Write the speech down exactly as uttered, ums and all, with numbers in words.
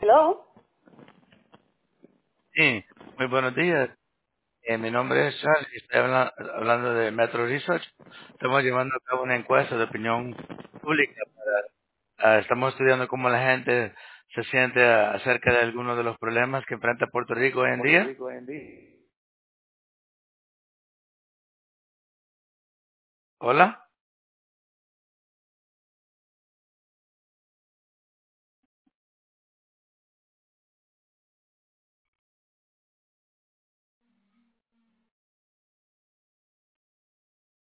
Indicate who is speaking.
Speaker 1: Hello.
Speaker 2: Sí, muy buenos días. Eh, mi nombre es Charles y estoy habla- hablando de Metro Research. Estamos llevando a cabo una encuesta de opinión pública. Para, ah, estamos estudiando cómo la gente se siente ah, acerca de algunos de los problemas que enfrenta Puerto Rico hoy en
Speaker 1: Puerto
Speaker 2: día.
Speaker 1: Rico hoy en día.
Speaker 2: Hola.